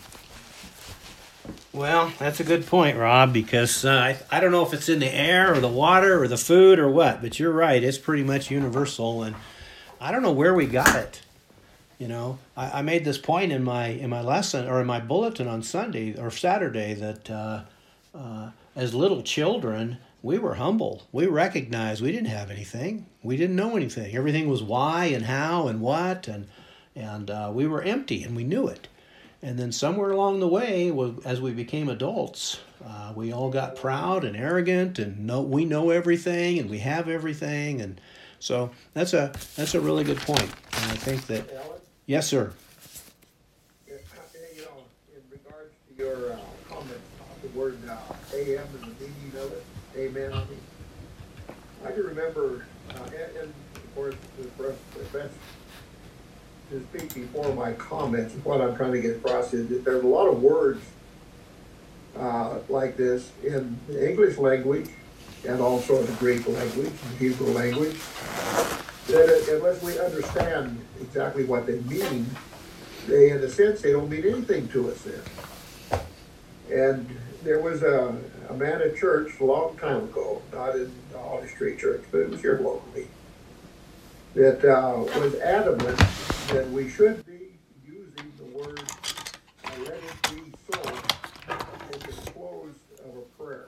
Well, that's a good point, Rob, because uh, I, I don't know if it's in the air or the water or the food or what, but you're right. It's pretty much universal, and I don't know where we got it. You know, I, I made this point in my in my lesson or in my bulletin on Sunday or Saturday that uh, uh, as little children, we were humble. We recognized we didn't have anything. We didn't know anything. Everything was why and how and what, and and uh, we were empty, and we knew it. And then somewhere along the way, as we became adults, uh, we all got proud and arrogant, and know we know everything, and we have everything, and so that's a that's a really good point. And I think that Alan? yes, sir. Yeah, you know, in regards to your uh, comment about the word uh, A M and the meaning of it, amen. I mean, I can remember, uh, and, and of course, the best to speak before my comments. What I'm trying to get across is that there's a lot of words uh, like this in the English language and also the Greek language, the Hebrew language, that unless we understand exactly what they mean, they, in a sense, they don't mean anything to us then. And there was a, a man at church a long time ago, not in the Holly Street Church, but it was here locally, that uh, was adamant that we should be using the word uh, let it be so at the close of a prayer.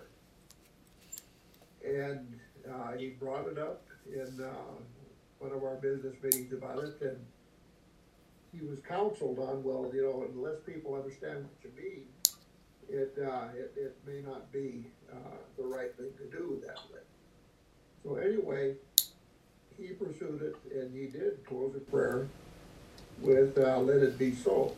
And uh, he brought it up in uh, one of our business meetings about it, and he was counseled on, well, you know, unless people understand what you mean, it uh, it, it may not be uh, the right thing to do that way. So anyway, he pursued it, and he did close a prayer with uh, let it be so.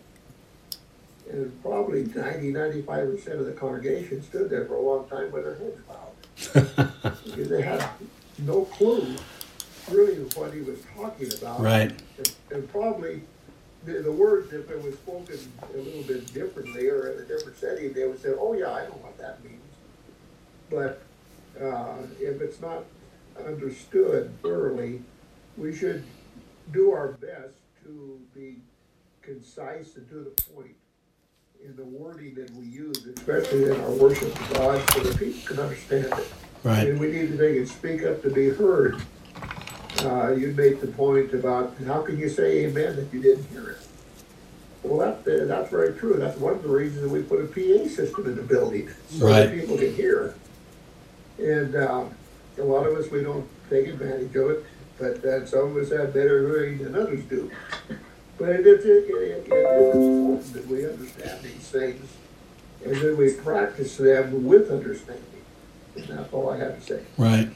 And probably ninety, ninety-five percent of the congregation stood there for a long time with their heads bowed. Because they had no clue really what he was talking about. Right. And, and probably the, the words, if it was spoken a little bit differently or in a different setting, they would say, oh yeah, I know what that means. But uh, if it's not understood thoroughly, we should do our best to be concise and to the point in the wording that we use, especially in our worship of God, so that people can understand it. Right. And we need to make it speak up to be heard. Uh, you made the point about how can you say amen if you didn't hear it? Well, that, uh, that's very true. That's one of the reasons we put a P A system in the building, so right. that people can hear. And uh, a lot of us, we don't take advantage of it, but uh, some of us have better hearing than others do. But it is, it, it, it is important that we understand these things, and then we practice them with understanding. And that's all I have to say. Right.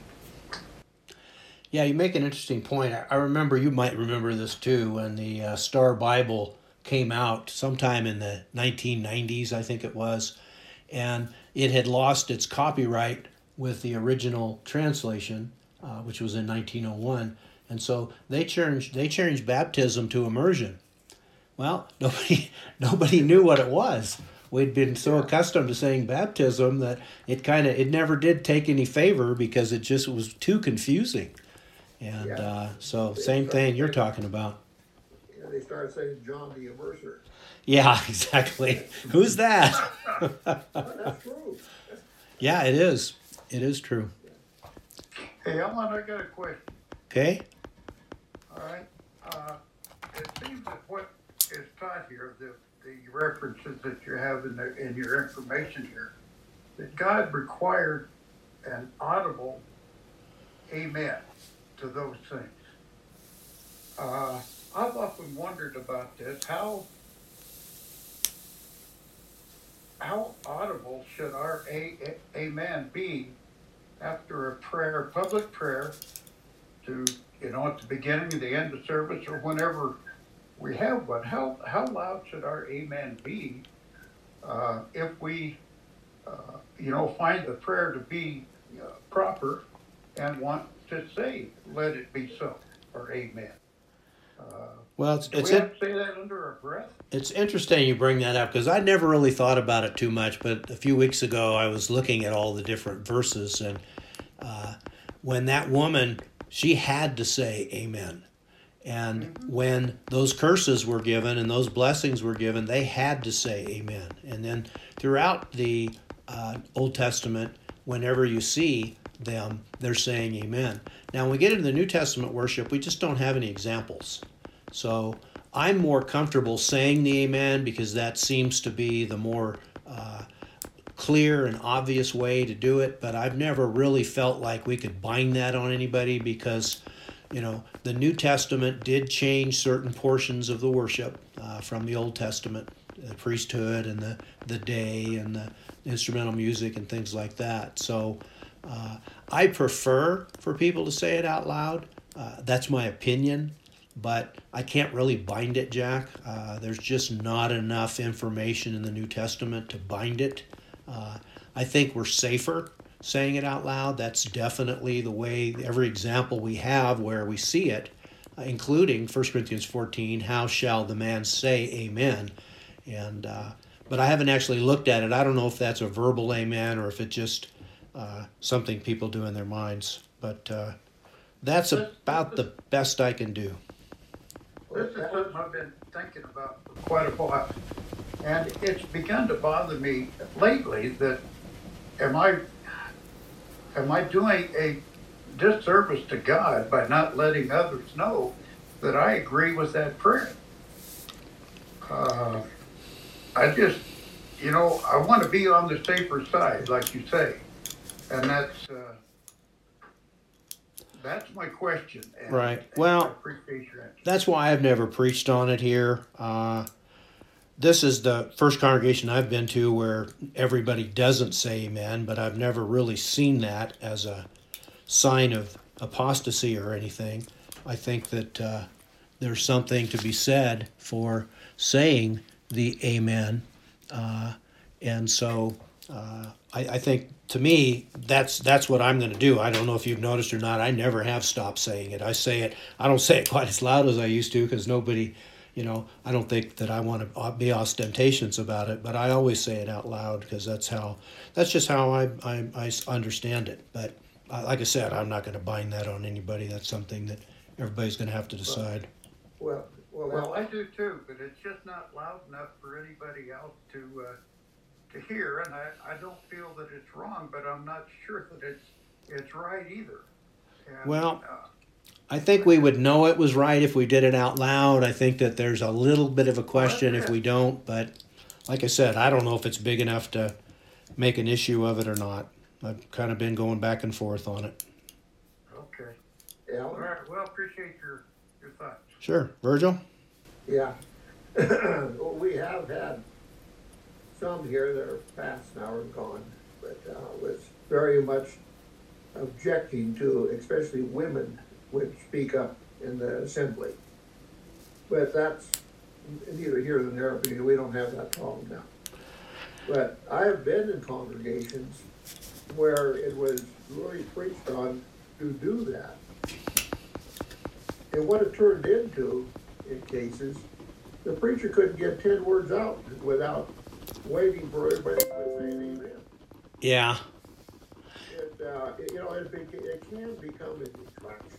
Yeah, you make an interesting point. I remember, you might remember this too, when the uh, Star Bible came out sometime in the nineteen nineties, I think it was, and it had lost its copyright with the original translation, uh, which was in nineteen oh one, and so they changed they changed baptism to immersion. Well, nobody nobody knew what it was. We'd been so accustomed to saying baptism that it kind of it never did take any favor because it just was too confusing. And Yeah. uh, so same thing you're talking about. Yeah, they started saying John the Immerser. Yeah, exactly. Who's that? But that's true. Yeah, it is. It is true. Hey, Ellen, I got a question. Okay. All right. Uh, it seems that what is taught here, the, the references that you have in, the, in your information here, that God required an audible amen to those things. Uh, I've often wondered about this. How how audible should our a, a, amen be after a prayer, public prayer, to, you know, at the beginning and the end of service or whenever we have one? How how loud should our amen be uh, if we, uh, you know, find the prayer to be uh, proper and want to say, let it be so, or amen? Uh, Well, it's do it's we in, have to say that under our breath? it's interesting you bring that up because I never really thought about it too much. But a few weeks ago, I was looking at all the different verses, and uh, when that woman, she had to say amen. And when those curses were given and those blessings were given, they had to say amen. And then throughout the uh, Old Testament, whenever you see them, they're saying amen. Now, when we get into the New Testament worship, we just don't have any examples. So I'm more comfortable saying the amen because that seems to be the more uh, clear and obvious way to do it. But I've never really felt like we could bind that on anybody because, you know, the New Testament did change certain portions of the worship uh, from the Old Testament, the priesthood and the, the day and the instrumental music and things like that. So uh, I prefer for people to say it out loud. Uh, that's my opinion, but I can't really bind it, Jack. Uh, there's just not enough information in the New Testament to bind it. Uh, I think we're safer saying it out loud. That's definitely the way, every example we have where we see it, uh, including First Corinthians fourteen, how shall the man say amen? And uh, but I haven't actually looked at it. I don't know if that's a verbal amen or if it's just uh, something people do in their minds. But uh, that's about the best I can do. This is something I've been thinking about for quite a while. And it's begun to bother me lately that am I am I doing a disservice to God by not letting others know that I agree with that prayer? Uh, I just, you know, I want to be on the safer side, like you say. And that's uh, that's my question. And, Right. and Well, I appreciate your answer. That's why I've never preached on it here. Uh, this is the first congregation I've been to where everybody doesn't say amen, but I've never really seen that as a sign of apostasy or anything. I think that uh, there's something to be said for saying the amen. Uh, and so uh, I, I think, to me, that's that's what I'm going to do. I don't know if you've noticed or not. I never have stopped saying it. I say it. I don't say it quite as loud as I used to because nobody, you know, I don't think that I want to be ostentatious about it. But I always say it out loud because that's how, that's just how I I, I understand it. But uh, like I said, I'm not going to bind that on anybody. That's something that everybody's going to have to decide. Well, well, Well, I do too, but it's just not loud enough for anybody else to uh, to hear, and I, I don't feel that it's wrong, but I'm not sure that it's it's right either. And, Well, uh, I think we would know it was right if we did it out loud. I think that there's a little bit of a question if we don't, but like I said, I don't know if it's big enough to make an issue of it or not. I've kind of been going back and forth on it. okay. yeah, All right. Well, appreciate your your thoughts. Sure. Virgil? yeah. Well, we have had some here that are past now and gone, but uh, was very much objecting to, especially women would speak up in the assembly. But that's neither here nor there because we don't have that problem now. But I have been in congregations where it was really preached on to do that. And what it turned into, in cases, the preacher couldn't get ten words out without waiting for everybody to quit saying amen. Yeah. It, uh, it, you know, it, beca- it can become a distraction.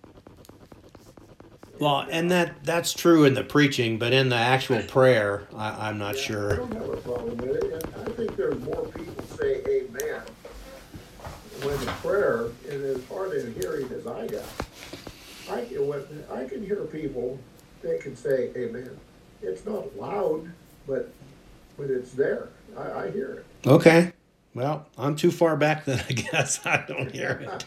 Well, and that that's true in the preaching, but in the actual prayer, I, I'm not Yeah, I sure. don't have a problem with it, and I think there's more people say amen when the prayer is as hard of hearing as I got. I can, when, I can hear people, they can say amen. It's not loud, but but it's there. I, I hear it. Okay. Well, I'm too far back then, I guess. I don't hear it.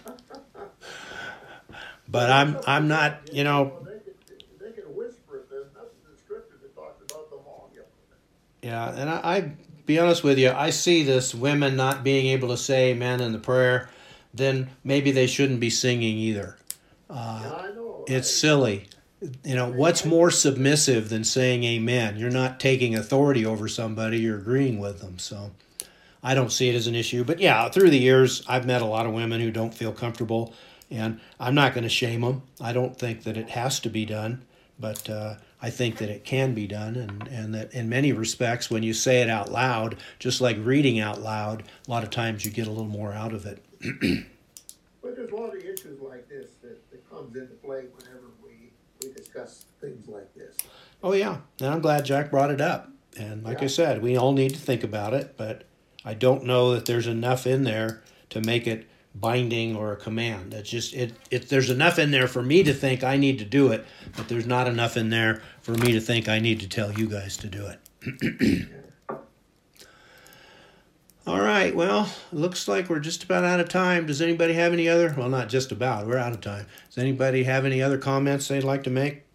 But I'm I'm not, you know, They can, they can whisper it. There's nothing in the scripture that talks about the volume. yeah, and I, I be honest with you, I see this women not being able to say amen in the prayer, then maybe they shouldn't be singing either. Uh, Yeah, I know. it's I- silly. You know, what's more submissive than saying amen? You're not taking authority over somebody, you're agreeing with them. So I don't see it as an issue. But yeah, through the years, I've met a lot of women who don't feel comfortable, and I'm not going to shame them. I don't think that it has to be done, but uh, I think that it can be done, and, and that in many respects, when you say it out loud, just like reading out loud, a lot of times you get a little more out of it. But there's a lot of issues like this that, that comes into play whenever we, we discuss discuss things like this. Oh yeah, and I'm glad Jack brought it up. And like I Yeah. said, we all need to think about it, but I don't know that there's enough in there to make it binding or a command. It's just it. It there's enough in there for me to think I need to do it, but there's not enough in there for me to think I need to tell you guys to do it. All right. Well, it looks like we're just about out of time. Does anybody have any other? Well, not just about. We're out of time. Does anybody have any other comments they'd like to make?